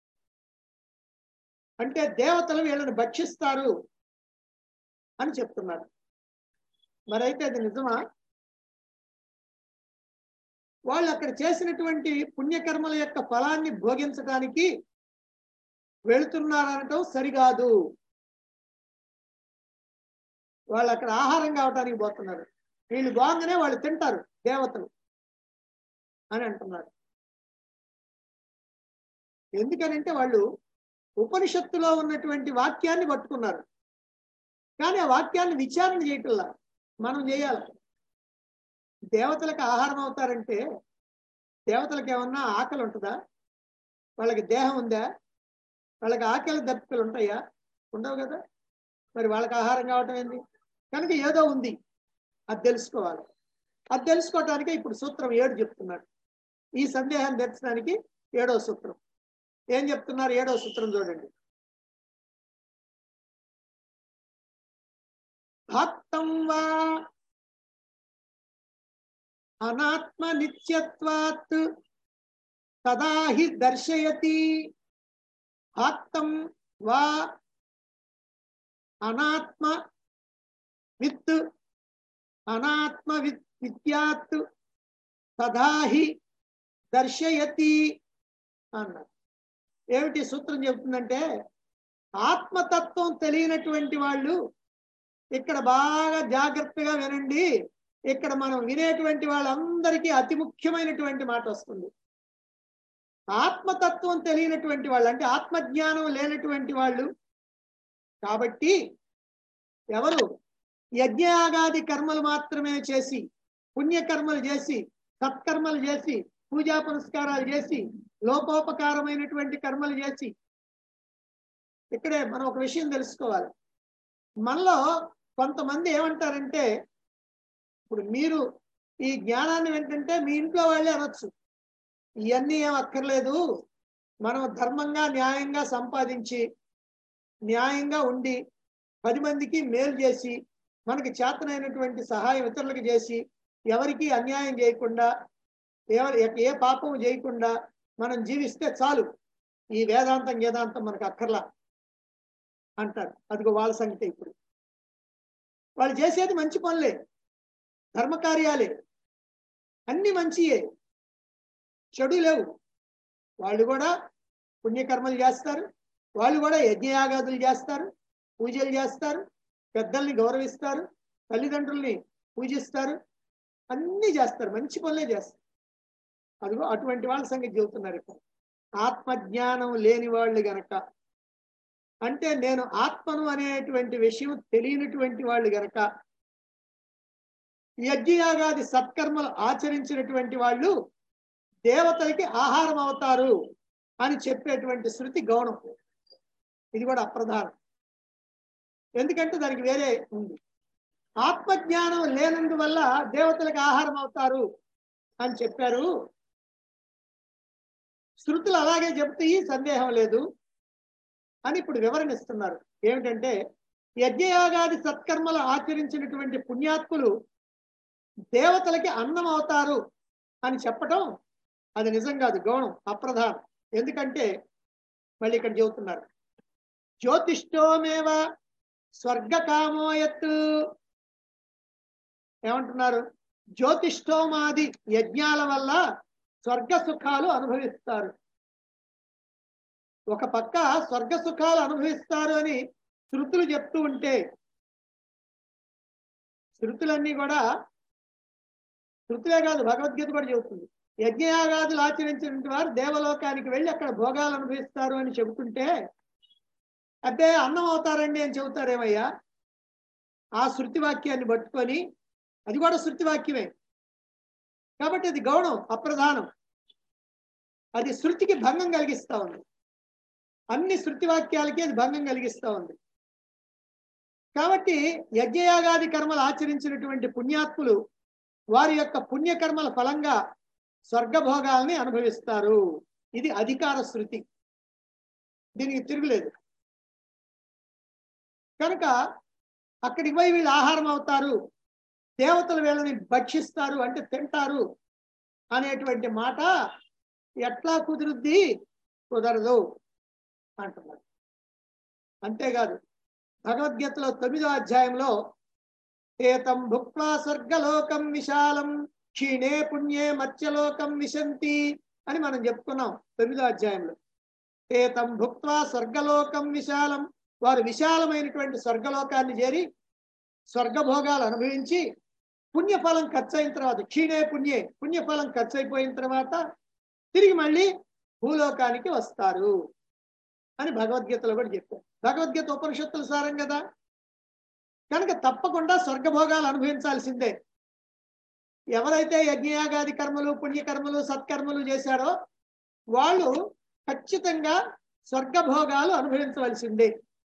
అంటే దేవతలు వీళ్ళని భక్షిస్తారు అని చెప్తున్నారు. మరైతే అది నిజమా? వాళ్ళు అక్కడ చేసినటువంటి పుణ్యకర్మల యొక్క ఫలాన్ని భోగించడానికి వెళుతున్నారనటం సరికాదు. వాళ్ళు అక్కడ ఆహారం కావటానికి పోతున్నారు. వీళ్ళు బాగానే వాళ్ళు తింటారు దేవతలు అని అంటున్నారు. ఎందుకనంటే వాళ్ళు ఉపనిషత్తులో ఉన్నటువంటి వాక్యాన్ని పట్టుకున్నారు, కానీ ఆ వాక్యాన్ని విచారణ చేయటంలా మనం చేయాలి. దేవతలకు ఆహారం అవుతారంటే దేవతలకు ఏమన్నా ఆకలి ఉంటుందా? వాళ్ళకి దేహం ఉందా? వాళ్ళకి ఆకలి దప్పికలు ఉంటాయా? ఉండవు కదా. మరి వాళ్ళకి ఆహారం కావటం ఏంది? కనుక ఏదో ఉంది, అది తెలుసుకోవాలి. అది తెలుసుకోవటానికి ఇప్పుడు సూత్రం 7 చెప్తున్నారు. ఈ సందేహాన్ని తెచ్చడానికి 7వ సూత్రం ఏం చెప్తున్నారు? 7వ సూత్రం చూడండి. భక్తం వా అనాత్మ నిత్యత్వాత్ తదా హి దర్శయతి. భక్తం వా అనాత్మ విత్ అనాత్మ విద్యాత్ తదా హి దర్శయతి అన్నారు. ఏమిటి సూత్రం చెబుతుందంటే ఆత్మతత్వం తెలియనటువంటి వాళ్ళు ఇక్కడ బాగా జాగ్రత్తగా వినండి. ఇక్కడ మనం వినేటువంటి వాళ్ళందరికీ అతి ముఖ్యమైనటువంటి మాట వస్తుంది. ఆత్మతత్వం తెలియనటువంటి వాళ్ళు అంటే ఆత్మజ్ఞానం లేనటువంటి వాళ్ళు కాబట్టి ఎవరు యజ్ఞయాగాది కర్మలు మాత్రమే చేసి, పుణ్యకర్మలు చేసి, సత్కర్మలు చేసి, పూజా పునస్కారాలు చేసి, లోకోపకారమైనటువంటి కర్మలు చేసి ఇక్కడే మనం ఒక విషయం తెలుసుకోవాలి. మనలో కొంతమంది ఏమంటారంటే, ఇప్పుడు మీరు ఈ జ్ఞానాన్ని ఏంటంటే మీ ఇంట్లో వాళ్ళే అనొచ్చు, ఇవన్నీ ఏం అక్కర్లేదు, మనం ధర్మంగా న్యాయంగా సంపాదించి న్యాయంగా ఉండి 10 మందికి మేలు చేసి మనకి చేతనైనటువంటి సహాయం ఇతరులకు చేసి ఎవరికి అన్యాయం చేయకుండా ఏ పాపం చేయకుండా మనం జీవిస్తే చాలు, ఈ వేదాంతం వేదాంతం మనకు అక్కర్లా అంటారు. అదిగో వాళ్ళ సంగతి. ఇప్పుడు వాళ్ళు చేసేది మంచి పనులే, ధర్మకార్యాలే, అన్ని మంచియే, చెడు లేవు. వాళ్ళు కూడా పుణ్యకర్మలు చేస్తారు, వాళ్ళు కూడా యజ్ఞయాగాదులు చేస్తారు, పూజలు చేస్తారు, పెద్దల్ని గౌరవిస్తారు, తల్లిదండ్రుల్ని పూజిస్తారు, అన్నీ చేస్తారు, మంచి పనులే చేస్తారు. అదిగో అటువంటి వాళ్ళ సంగతి చెబుతున్నారు ఇక్కడ. ఆత్మజ్ఞానం లేని వాళ్ళు గనక, అంటే నేను ఆత్మను అనేటువంటి విషయం తెలియనటువంటి వాళ్ళు గనక యజ్ఞయాగాది సత్కర్మలు ఆచరించినటువంటి వాళ్ళు దేవతలకి ఆహారం అవుతారు అని చెప్పేటువంటి శృతి గౌణం. ఇది కూడా అప్రధానం, ఎందుకంటే దానికి వేరే ఉంది. ఆత్మజ్ఞానం లేనందువల్ల దేవతలకు ఆహారం అవుతారు అని చెప్పారు. శృతులు అలాగే చెప్తాయి, సందేహం లేదు అని ఇప్పుడు వివరణిస్తున్నారు. ఏమిటంటే యజ్ఞయాగాది సత్కర్మలు ఆచరించినటువంటి పుణ్యాత్ములు దేవతలకి అన్నం అవుతారు అని చెప్పటం అది నిజం కాదు, గౌణం, అప్రధానం. ఎందుకంటే మళ్ళీ ఇక్కడ చెబుతున్నారు, జ్యోతిష్టోమేవ స్వర్గకామోయత్. ఏమంటున్నారు? జ్యోతిష్టోమాది యజ్ఞాల వల్ల స్వర్గ సుఖాలు అనుభవిస్తారు. ఒక పక్క స్వర్గ సుఖాలు అనుభవిస్తారు అని శృతులు చెప్తూ ఉంటే, శృతులన్నీ కూడా, శృతులే కాదు భగవద్గీత కూడా చెబుతుంది, యజ్ఞయాగాదులు ఆచరించిన వారు దేవలోకానికి వెళ్ళి అక్కడ భోగాలు అనుభవిస్తారు అని చెబుతుంటే, అదే అన్నం అవుతారండి అని చెబుతారేమయ్యా? ఆ శృతి వాక్యాన్ని పట్టుకొని, అది కూడా శృతి వాక్యమే కాబట్టి అది గౌణం, అప్రధానం. అది శృతికి భంగం కలిగిస్తా ఉంది, అన్ని శృతి వాక్యాలకి అది భంగం కలిగిస్తా ఉంది. కాబట్టి యజ్ఞయాగాది కర్మలు ఆచరించినటువంటి పుణ్యాత్ములు వారి యొక్క పుణ్యకర్మల ఫలంగా స్వర్గభోగాల్ని అనుభవిస్తారు. ఇది అధికార శృతి, దీనికి తిరుగులేదు. కనుక అక్కడికి పోయి వీళ్ళు ఆహారం అవుతారు, దేవతలు వీళ్ళని భక్షిస్తారు అంటే తింటారు అనేటువంటి మాట ఎట్లా కుదురుద్ది? కుదరదు అంటున్నారు. అంతేకాదు భగవద్గీతలో 9వ అధ్యాయంలో ఏతం భుక్వా స్వర్గలోకం విశాలం క్షీణే పుణ్యే మత్స్యలోకం విశంతి అని మనం చెప్పుకున్నాం 9వ అధ్యాయంలో. ఏతం భుక్వా స్వర్గలోకం విశాలం, వారు విశాలమైనటువంటి స్వర్గలోకాన్ని చేరి స్వర్గభోగాలు అనుభవించి పుణ్యఫలం ఖర్చు అయిన తర్వాత, క్షీణే పుణ్యే, పుణ్యఫలం ఖర్చు అయిపోయిన తర్వాత తిరిగి మళ్ళీ భూలోకానికి వస్తారు అని భగవద్గీతలో కూడా చెప్పారు. భగవద్గీత ఉపనిషత్తుల సారం కదా, కనుక తప్పకుండా స్వర్గభోగాలు అనుభవించాల్సిందే. ఎవరైతే యజ్ఞయాగాది కర్మలు, పుణ్యకర్మలు, సత్కర్మలు చేశారో వాళ్ళు ఖచ్చితంగా స్వర్గభోగాలు అనుభవించవలసిందే.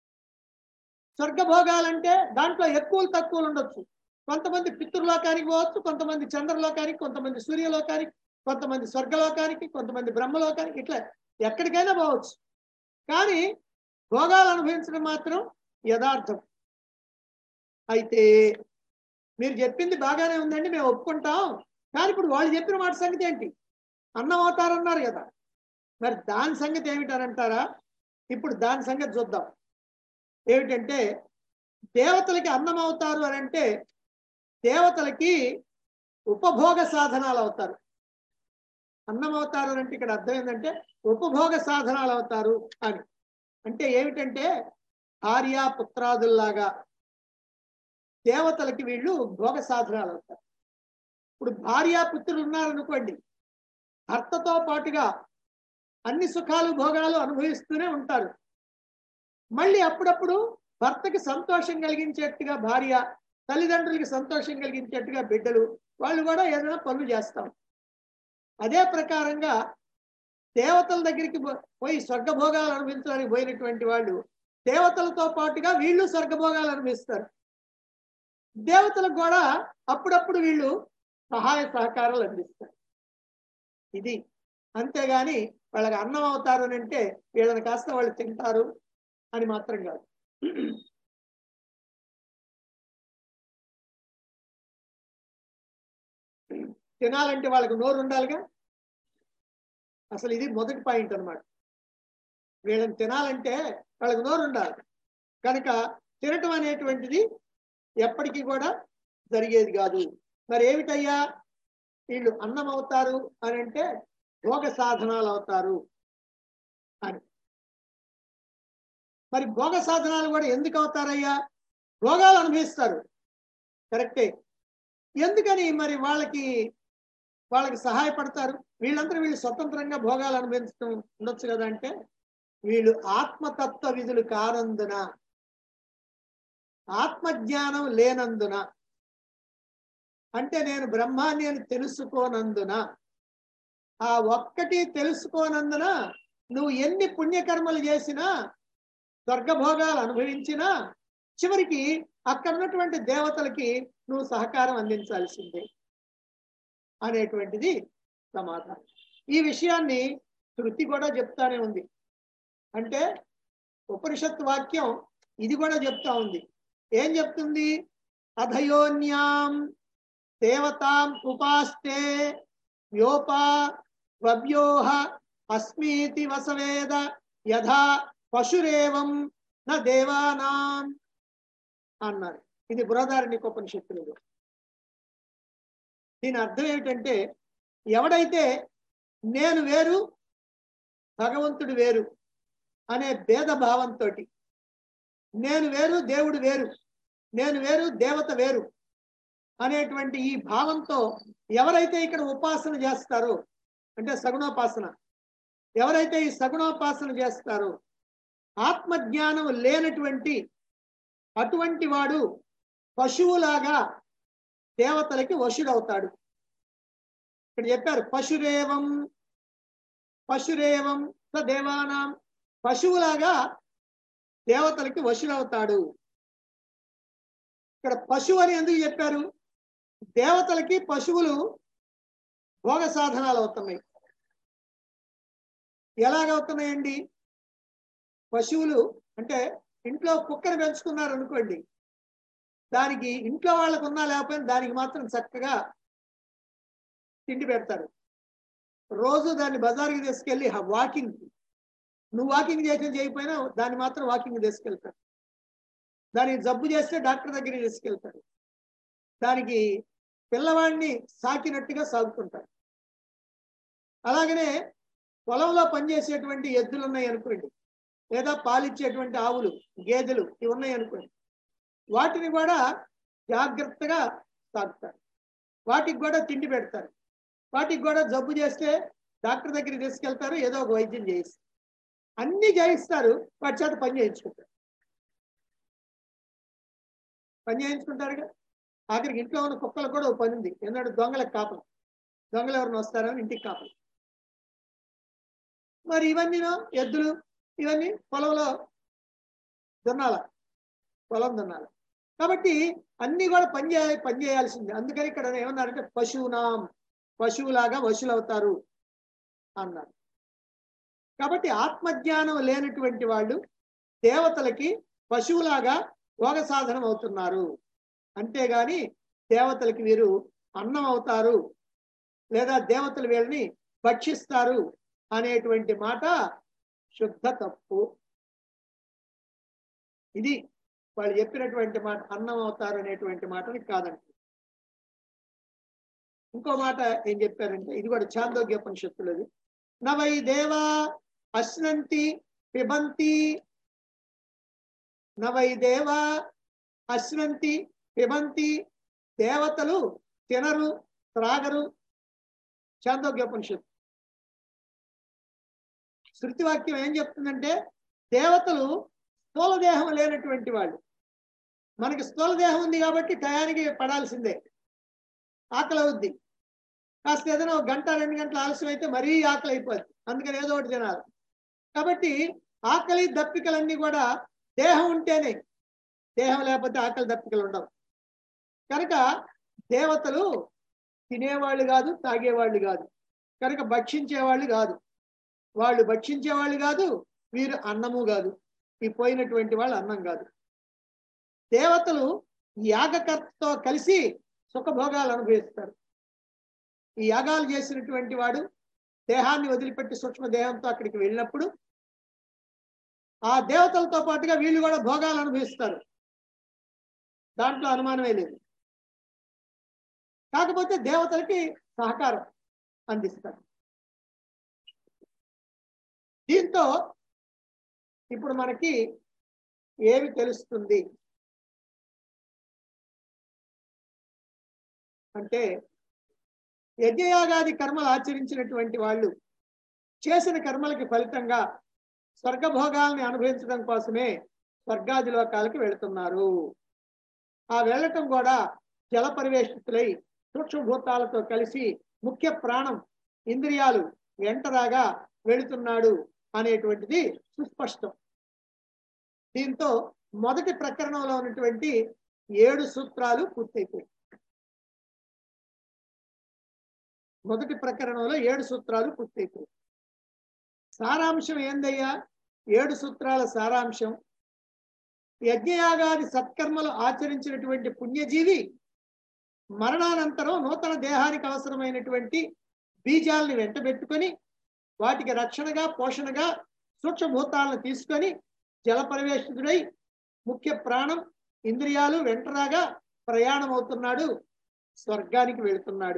స్వర్గభోగాలంటే దాంట్లో ఎక్కువలు తక్కువలు ఉండొచ్చు. కొంతమంది పితృలోకానికి పోవచ్చు, కొంతమంది చంద్రలోకానికి, కొంతమంది సూర్యలోకానికి, కొంతమంది స్వర్గలోకానికి, కొంతమంది బ్రహ్మలోకానికి, ఇట్లా ఎక్కడికైనా పోవచ్చు. కానీ భోగాలు అనుభవించడం మాత్రం యథార్థం. అయితే మీరు చెప్పింది బాగానే ఉందండి, మేము ఒప్పుకుంటాం, కానీ ఇప్పుడు వాళ్ళు చెప్పిన మాట సంగతి ఏంటి? అన్నం అవుతారన్నారు కదా, మరి దాని సంగతి ఏమిటారంటారా? ఇప్పుడు దాని సంగతి చూద్దాం. ఏమిటంటే దేవతలకి అన్నం అవుతారు అని అంటే దేవతలకి ఉపభోగ సాధనాలు అవుతారు. అన్నం అవుతారు అంటే ఇక్కడ అర్థం ఏంటంటే ఉపభోగ సాధనాలు అవుతారు అని. అంటే ఏమిటంటే భార్య పుత్రాదుల్లాగా దేవతలకి వీళ్ళు భోగ సాధనాలు అవుతారు. ఇప్పుడు భార్యాపుత్రులు ఉన్నారనుకోండి, భర్తతో పాటుగా అన్ని సుఖాలు భోగాలు అనుభవిస్తూనే ఉంటారు. మళ్ళీ అప్పుడప్పుడు భర్తకి సంతోషం కలిగించేట్టుగా భార్య, తల్లిదండ్రులకి సంతోషం కలిగించేట్టుగా బిడ్డలు, వాళ్ళు కూడా ఏదైనా పనులు చేస్తాం. అదే ప్రకారంగా దేవతల దగ్గరికి పోయి స్వర్గభోగాలు అనుభవించడానికి పోయినటువంటి వాళ్ళు దేవతలతో పాటుగా వీళ్ళు స్వర్గభోగాలు అనుభవిస్తారు. దేవతలకు కూడా అప్పుడప్పుడు వీళ్ళు సహాయ సహకారాలు అందిస్తారు. ఇది అంతేగాని వాళ్ళకి అన్నం అవుతారు అని అంటే వీళ్ళని కాస్త వాళ్ళు తింటారు అని మాత్రం కాదు. తినాలంటే వాళ్ళకి నోరు ఉండాలిగా. అసలు ఇది మొదటి పాయింట్ అన్నమాట. వీళ్ళని తినాలంటే వాళ్ళకి నోరు ఉండాలి. కనుక తినటం అనేటువంటిది ఎప్పటికీ కూడా జరిగేది కాదు. మరి ఏమిటయ్యా వీళ్ళు అన్నం అవుతారు అని అంటే భోగ సాధనాలు అవుతారు అని. మరి భోగ సాధనాలు కూడా ఎందుకు అవుతారయ్యా? భోగాలు అనుభవిస్తారు, కరెక్టే. ఎందుకని మరి వాళ్ళకి సహాయపడతారు? వీళ్ళు స్వతంత్రంగా భోగాలు అనుభవించడం ఉండొచ్చు కదా అంటే, వీళ్ళు ఆత్మతత్వ విధులు కానందున, ఆత్మజ్ఞానం లేనందున, అంటే నేను బ్రహ్మాన్ని అని తెలుసుకోనందున, ఆ ఒక్కటి తెలుసుకోనందున నువ్వు ఎన్ని పుణ్యకర్మలు చేసినా, స్వర్గభోగాలు అనుభవించినా, చివరికి అక్కడ ఉన్నటువంటి దేవతలకి నువ్వు సహకారం అందించాల్సిందే అనేటువంటిది సమాధానం. ఈ విషయాన్ని శృతి కూడా చెప్తానే ఉంది. అంటే ఉపనిషత్ వాక్యం ఇది కూడా చెప్తా ఉంది. ఏం చెప్తుంది? అధయోన్యాం దేవతాం ఉపాస్తే వ్యోపా వవ్యోహ అస్మీతి వసవేద యథా పశురేవం న దేవానాం అన్నారు. ఇది బృహదారణ్యక ఉపనిషత్తులు. దీని అర్థం ఏమిటంటే, ఎవడైతే నేను వేరు భగవంతుడు వేరు అనే భేద భావంతో, నేను వేరు దేవుడు వేరు, నేను వేరు దేవత వేరు అనేటువంటి ఈ భావంతో ఎవరైతే ఇక్కడ ఉపాసన చేస్తారో, అంటే సగుణోపాసన, ఎవరైతే ఈ సగుణోపాసన చేస్తారో, ఆత్మజ్ఞానం లేనటువంటి అటువంటి వాడు పశువులాగా దేవతలకి వశుడవుతాడు. ఇక్కడ చెప్పారు పశురేవం స దేవానాం, పశువులాగా దేవతలకి వశుడవుతాడు. ఇక్కడ పశువు అని ఎందుకు చెప్పారు? దేవతలకి పశువులు భోగ సాధనాలు అవుతున్నాయి. ఎలాగవుతున్నాయండి? పశువులు అంటే ఇంట్లో కుక్కను పెంచుకున్నారు అనుకోండి, దానికి ఇంట్లో వాళ్ళకు ఉన్నా లేకపోయినా దానికి మాత్రం చక్కగా తిండి పెడతారు. రోజు దాన్ని బజార్కి తీసుకెళ్ళి వాకింగ్, నువ్వు వాకింగ్ చేయకపోయినా దాన్ని మాత్రం వాకింగ్ తీసుకెళ్తారు. దానికి జబ్బు చేస్తే డాక్టర్ దగ్గరికి తీసుకెళ్తారు. దానికి పిల్లవాడిని సాకినట్టుగా సాగుతుంటారు. అలాగనే పొలంలో పనిచేసేటువంటి ఎద్దులు ఉన్నాయి అనుకోండి, లేదా పాలిచ్చేటువంటి ఆవులు, గేదెలు ఇవి ఉన్నాయి అనుకోండి, వాటిని కూడా జాగ్రత్తగా సాగుతారు. వాటికి కూడా తిండి పెడతారు. వాటికి కూడా జబ్బు చేస్తే డాక్టర్ దగ్గరికి తీసుకెళ్తారు, ఏదో ఒక వైద్యం చేయిస్తారు. అన్నీ చేయిస్తారు, వాటి చేత పని చేయించుకుంటారుగా. ఆఖరికి ఇంట్లో ఉన్న కుక్కలకు కూడా ఒక పని ఉంది. ఎందుకంటే దొంగలకు కాపలు, దొంగలు ఎవరిని వస్తారని ఇంటికి కాపలు. మరి ఇవన్నీ ఎద్దులు ఇవన్నీ పొలంలో పొలం దున్నాల. కాబట్టి అన్ని కూడా పని చేయాల్సిందే. అందుకని ఇక్కడ ఏమన్నారంటే పశువునాం, పశువులాగా వశులవుతారు అన్నారు. కాబట్టి ఆత్మజ్ఞానం లేనటువంటి వాళ్ళు దేవతలకి పశువులాగా భోగ సాధనం అవుతున్నారు. అంతేగాని దేవతలకి వీరు అన్నం అవుతారు, లేదా దేవతలు వీళ్ళని భక్షిస్తారు అనేటువంటి మాట శుద్ధ తప్పు. ఇది వాళ్ళు చెప్పినటువంటి మాట, అన్నం అవుతారు అనేటువంటి మాటని కాదండి. ఇంకో మాట ఏం చెప్పారంటే, ఇది కూడా ఛాందోగ్యోపనిషత్తులది. నవై దేవా అశ్నంతి పిబంతి, నవై దేవా అశ్నంతి పిబంతి, దేవతలు తినరు త్రాగరు. ఛాందోగ్యోపనిషత్తు శృతివాక్యం ఏం చెప్తుందంటే, దేవతలు స్థూలదేహం లేనటువంటి వాళ్ళు. మనకి స్థూలదేహం ఉంది కాబట్టి టయానికి పడాల్సిందే, ఆకలి అవుద్ది. కాస్త ఏదైనా 1 గంట 2 గంటలు ఆలస్యం అయితే మరీ ఆకలి అయిపోద్ది. అందుకని ఏదో ఒకటి తినాలి. కాబట్టి ఆకలి దప్పికలన్నీ కూడా దేహం ఉంటేనే, దేహం లేకపోతే ఆకలి దప్పికలు ఉండవు. కనుక దేవతలు తినేవాళ్ళు కాదు, తాగేవాళ్ళు కాదు, కనుక భక్షించేవాళ్ళు కాదు. వాళ్ళు భక్షించేవాళ్ళు కాదు, వీరు అన్నము కాదు. ఈ పోయినటువంటి వాళ్ళు అన్నం కాదు. దేవతలు యాగకర్తతో కలిసి సుఖభోగాలు అనుభవిస్తారు. ఈ యాగాలు చేసినటువంటి వాడు దేహాన్ని వదిలిపెట్టి సూక్ష్మ దేహంతో అక్కడికి వెళ్ళినప్పుడు ఆ దేవతలతో పాటుగా వీళ్ళు కూడా భోగాలు అనుభవిస్తారు. దాంట్లో అనుమానమే లేదు. కాకపోతే దేవతలకి సహకారం అందిస్తారు. దీంతో ఇప్పుడు మనకి ఏమి తెలుస్తుంది అంటే, యజ్ఞయాగాది కర్మలు ఆచరించినటువంటి వాళ్ళు చేసిన కర్మలకి ఫలితంగా స్వర్గభోగాల్ని అనుభవించడం కోసమే స్వర్గాది లోకాలకు వెళుతున్నారు. ఆ వెళ్ళటం కూడా జల పరివేష్టితులై సూక్ష్మభూతాలతో కలిసి ముఖ్య ప్రాణం ఇంద్రియాలు వెంటరాగా వెళుతున్నాడు అనేటువంటిది సుస్పష్టం. దీంతో మొదటి ప్రకరణంలో ఉన్నటువంటి 7 సూత్రాలు పూర్తయిపోయాయి. మొదటి ప్రకరణంలో 7 సూత్రాలు పూర్తయిపోయాయి. సారాంశం ఏందయ్యా? 7 సూత్రాల సారాంశం, యజ్ఞయాగాది సత్కర్మలు ఆచరించినటువంటి పుణ్యజీవి మరణానంతరం నూతన దేహానికి అవసరమైనటువంటి బీజాలని వెంటబెట్టుకొని వాటికి రక్షణగా పోషణగా సూక్ష్మభూతాలను తీసుకొని జల పరివేష్టితుడై ముఖ్య ప్రాణం ఇంద్రియాలు వెంటరాగా ప్రయాణం అవుతున్నాడు, స్వర్గానికి వెళుతున్నాడు.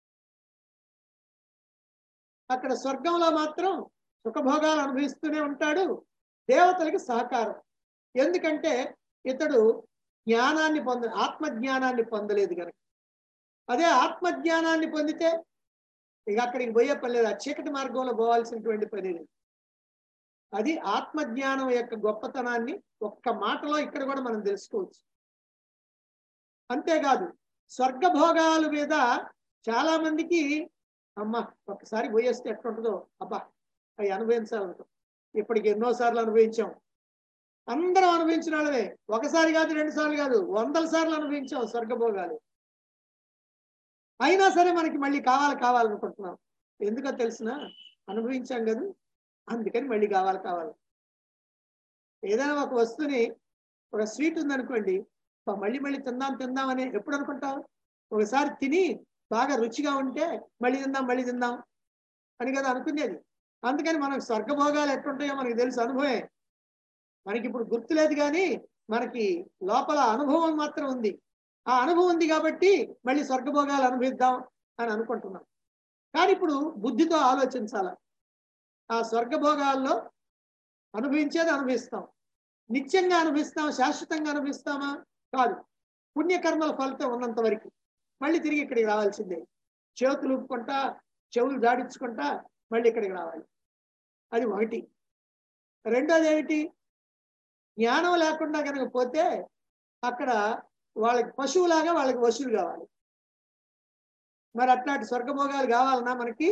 అక్కడ స్వర్గంలో మాత్రం సుఖభోగాలు అనుభవిస్తూనే ఉంటాడు. దేవతలకి సహకారం. ఎందుకంటే ఇతడు జ్ఞానాన్ని ఆత్మజ్ఞానాన్ని పొందలేదు కనుక. అదే ఆత్మజ్ఞానాన్ని పొందితే ఇక అక్కడికి పోయే పని లేదు, ఆ చీకటి మార్గంలో పోవాల్సినటువంటి పని లేదు. అది ఆత్మజ్ఞానం యొక్క గొప్పతనాన్ని ఒక్క మాటలో ఇక్కడ కూడా మనం తెలుసుకోవచ్చు. అంతేకాదు స్వర్గభోగాల మీద చాలా మందికి అమ్మ ఒక్కసారి పోయేస్తే ఎట్లుంటుందో, అబ్బా అవి అనుభవించాలంటాం. ఇప్పటికి ఎన్నోసార్లు అనుభవించాం. అందరం అనుభవించిన వాళ్ళమే. ఒకసారి కాదు, 2 సార్లు కాదు, 100 సార్లు అనుభవించాం స్వర్గభోగాలు. అయినా సరే మనకి మళ్ళీ కావాలనుకుంటున్నాం. ఎందుకో తెలిసిన అనుభవించాం కదా, అందుకని మళ్ళీ కావాలి. ఏదైనా ఒక వస్తువుని, ఒక స్వీట్ ఉందనుకోండి, మళ్ళీ తిందామని ఎప్పుడు అనుకుంటాం? ఒకసారి తిని బాగా రుచిగా ఉంటే మళ్ళీ తిందాం అని కదా అనుకునేది. అందుకని మనకు స్వర్గభోగాలు ఎట్లుంటాయో మనకి తెలుసు, అనుభవమే. మనకి ఇప్పుడు గుర్తులేదు కానీ మనకి లోపల అనుభవం మాత్రం ఉంది. ఆ అనుభవం ఉంది కాబట్టి మళ్ళీ స్వర్గభోగాలు అనుభవిద్దాం అని అనుకుంటున్నాం. కానీ ఇప్పుడు బుద్ధితో ఆలోచించాల. ఆ స్వర్గభోగాల్లో అనుభవించేది అనుభవిస్తాం, నిత్యంగా అనుభవిస్తాం, శాశ్వతంగా అనుభవిస్తామా? కాదు. పుణ్యకర్మల ఫలితం ఉన్నంత వరకు మళ్ళీ తిరిగి ఇక్కడికి రావాల్సిందే. చేతులు ఊపుకుంటా, చెవులు జాడించుకుంటా మళ్ళీ ఇక్కడికి రావాలి. అది ఒకటి. రెండోది ఏమిటి? జ్ఞానం లేకుండా కనుక పోతే అక్కడ వాళ్ళకి పశువులాగా వాళ్ళకి వసూలు కావాలి. మరి అట్లాంటి స్వర్గభోగాలు కావాలన్నా మనకి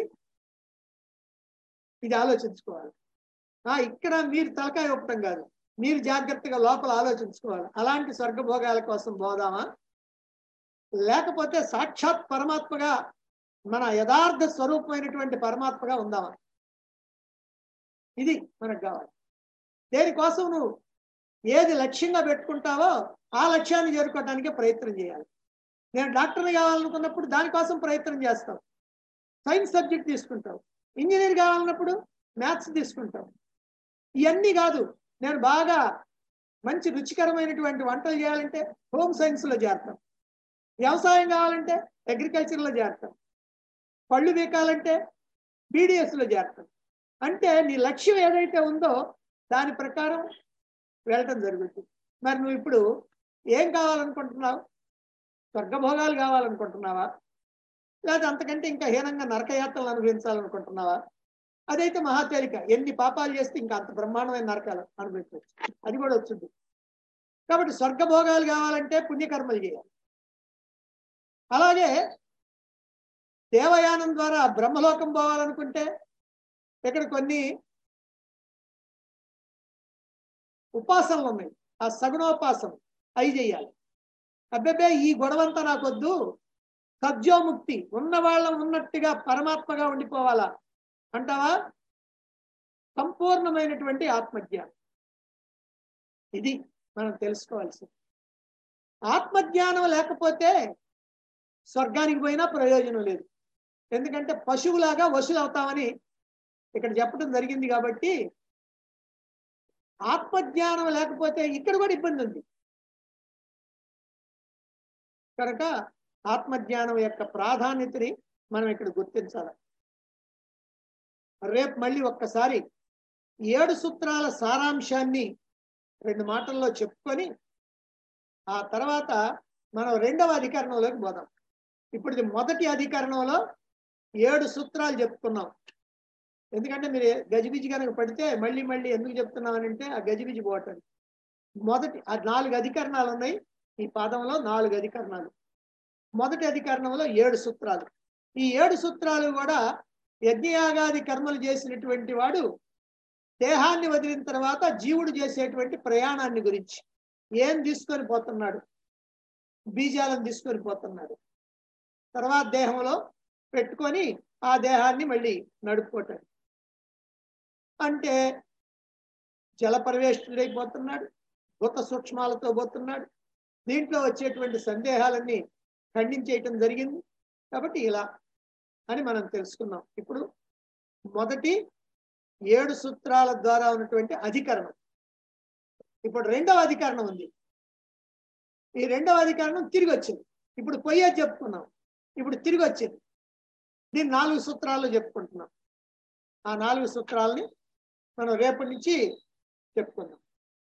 ఇది ఆలోచించుకోవాలి. ఇక్కడ మీరు తలకాయ ఒప్పటం కాదు, మీరు జాగ్రత్తగా లోపల ఆలోచించుకోవాలి. అలాంటి స్వర్గభోగాల కోసం పోదామా, లేకపోతే సాక్షాత్ పరమాత్మగా మన యథార్థ స్వరూపమైనటువంటి పరమాత్మగా ఉందామా? ఇది మనకు కావాలి. దేనికోసం నువ్వు ఏది లక్ష్యంగా పెట్టుకుంటావో ఆ లక్ష్యాన్ని చేరుకోవడానికే ప్రయత్నం చేయాలి. నేను డాక్టర్ని కావాలనుకున్నప్పుడు దానికోసం ప్రయత్నం చేస్తావు, సైన్స్ సబ్జెక్ట్ తీసుకుంటావు. ఇంజనీర్ కావాలన్నప్పుడు మ్యాథ్స్ తీసుకుంటావు. ఇవన్నీ కాదు, నేను బాగా మంచి రుచికరమైనటువంటి వంటలు చేయాలంటే హోమ్ సైన్స్లో చేరతాం. వ్యవసాయం కావాలంటే అగ్రికల్చర్లో చేరతాం. పళ్ళు వీకాలంటే బీడిఎస్లో చేరతాం. అంటే నీ లక్ష్యం ఏదైతే ఉందో దాని ప్రకారం వెళ్ళటం జరుగుతుంది. మరి నువ్వు ఇప్పుడు ఏం కావాలనుకుంటున్నావు? స్వర్గభోగాలు కావాలనుకుంటున్నావా, లేదా అంతకంటే ఇంకా హీనంగా నరకయాత్రలు అనుభవించాలనుకుంటున్నావా? అదైతే మహా తేలిక. ఎన్ని పాపాలు చేస్తే ఇంకా అంత బ్రహ్మాండమైన నరకాలు అనుభవించవచ్చు, అది కూడా వచ్చింది. కాబట్టి స్వర్గభోగాలు కావాలంటే పుణ్యకర్మలు చేయాలి. అలాగే దేవయానం ద్వారా బ్రహ్మలోకం పోవాలనుకుంటే ఇక్కడ కొన్ని ఉపాసనలు ఉన్నాయి, ఆ సగుణోపాసన అవి చెయ్యాలి. అబ్బెబ్బే ఈ గొడవంతా నాకొద్దు, సద్యోముక్తి ఉన్న వాళ్ళం ఉన్నట్టుగా పరమాత్మగా ఉండిపోవాలా అంటావా? సంపూర్ణమైనటువంటి ఆత్మజ్ఞానం ఇది మనం తెలుసుకోవాల్సింది. ఆత్మజ్ఞానం లేకపోతే స్వర్గానికి పోయినా ప్రయోజనం లేదు. ఎందుకంటే పశువులాగా వశులు అవుతామని ఇక్కడ చెప్పడం జరిగింది. కాబట్టి ఆత్మజ్ఞానం లేకపోతే ఇక్కడ కూడా ఇబ్బంది ఉంది. కనుక ఆత్మజ్ఞానం యొక్క ప్రాధాన్యతని మనం ఇక్కడ గుర్తించాలి. రేపు మళ్ళీ ఒక్కసారి 7 సూత్రాల సారాంశాన్ని 2 మాటల్లో చెప్పుకొని ఆ తర్వాత మనం 2వ అధికరణంలోకి పోదాం. ఇప్పుడు ఇది మొదటి అధికరణంలో 7 సూత్రాలు చెప్పుకున్నాం. ఎందుకంటే మీరు గజిబిజి కనుక పడితే మళ్ళీ మళ్ళీ ఎందుకు చెప్తున్నామని అంటే ఆ గజిబిజి పోవటం. మొదటి 4 అధికరణాలు ఉన్నాయి. ఈ పాదంలో 4 అధికరణాలు. మొదటి అధికరణంలో 7 సూత్రాలు. ఈ 7 సూత్రాలు కూడా యజ్ఞయాగాది కర్మలు చేసినటువంటి వాడు దేహాన్ని వదిలిన తర్వాత జీవుడు చేసేటువంటి ప్రయాణాన్ని గురించి, ఏం తీసుకొని పోతున్నాడు, బీజాలను తీసుకొని పోతున్నాడు, తర్వాత దేహంలో పెట్టుకొని ఆ దేహాన్ని మళ్ళీ నడుపుకోవటం అంటే జల పరివేష్టుడైపోతున్నాడు, భూత సూక్ష్మాలతో పోతున్నాడు. దీంట్లో వచ్చేటువంటి సందేహాలన్నీ ఖండించేయటం జరిగింది. కాబట్టి ఇలా అని మనం తెలుసుకున్నాం. ఇప్పుడు మొదటి 7 సూత్రాల ద్వారా ఉన్నటువంటి అధికరణం. ఇప్పుడు 2వ అధికరణం ఉంది. ఈ 2వ అధికరణం తిరిగి వచ్చింది. ఇప్పుడు పోయేది చెప్పుకున్నాం, ఇప్పుడు తిరిగి వచ్చింది. దీన్ని 4 సూత్రాల్లో చెప్పుకుంటున్నాం. ఆ 4 సూత్రాలని మనం రేపటి నుంచి చెప్పుకుందాం.